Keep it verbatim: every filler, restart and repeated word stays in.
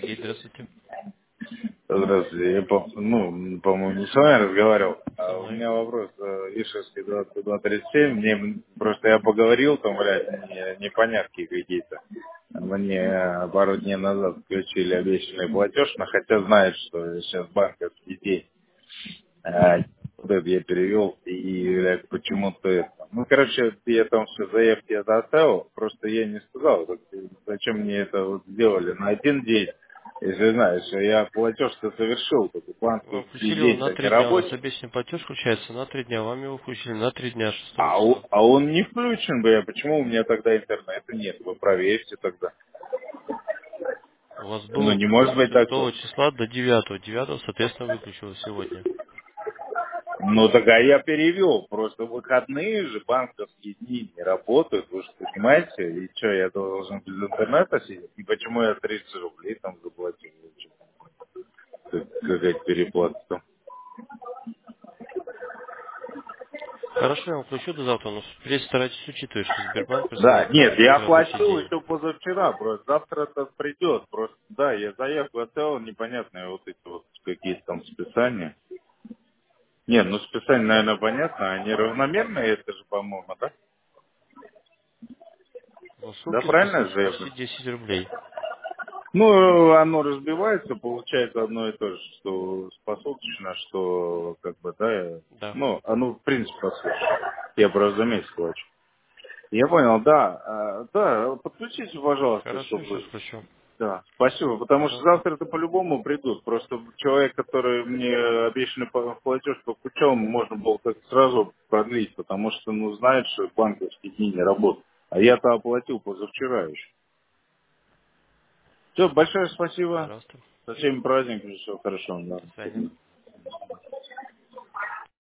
Сергей, здравствуйте. Здравствуйте. Я, по- ну, по-моему, не с вами разговаривал. Со А у мной. меня вопрос. э, Ишевский двадцать два тридцать семь. Мне просто я поговорил, там, блядь, не- непонятки какие-то. Мне пару дней назад включили обещанный платеж, но хотя знают, что сейчас банковский день. А, вот это я перевел, и блядь, почему-то это. Ну, короче, я там все заявки это оставил, просто я не сказал, вот, зачем мне это вот сделали на один день, если знаешь, что я платеж-то совершил, только Вам банковский включили его на день-то не три дня. У нас рабочий, обещанный платеж включается на три дня. Вам его включили на три дня, шестого а, у- числа. а он не включен бы, я, почему у меня тогда интернета нет, вы проверьте тогда. У вас Ну, было не может быть такого. шестого числа до девятого. Девятого, соответственно, выключилось сегодня. Ну, так а я перевел. Просто выходные же банковские дни не работают, вы же понимаете. И что, я должен без интернета сидеть? И почему я тридцать рублей там заплатил? Как- Какая-то переплата. Хорошо, я вам включу до завтра, но впредь старайтесь учитывать, что Сбербанк Да, присылает нет, каждый я рабочий оплатил день. еще позавчера, просто завтра это придет. Просто, да, я заявку оставил, непонятные вот эти вот какие-то там списания. Не, ну списания, наверное, понятно, они равномерные, это же, по-моему, да? Но Да, сутки правильно списываются заявка? почти десять рублей. Ну, оно разбивается, получается одно и то же, что посуточно, что как бы, да, Да. ну, оно в принципе посуточно. Я просто за месяц плачу. Я понял, да, а, да, подключите, пожалуйста, Хорошо, сейчас чтобы, включу. да, спасибо, потому что Ага. завтра-то по-любому придут, просто человек, который мне обещанный по- платеж подключал, можно было как сразу продлить, потому что, ну, знает, что банковские дни не работают. А я-то оплатил позавчера еще. Все, большое спасибо. Пожалуйста. Со всеми праздниками, все хорошо, До свидания. да.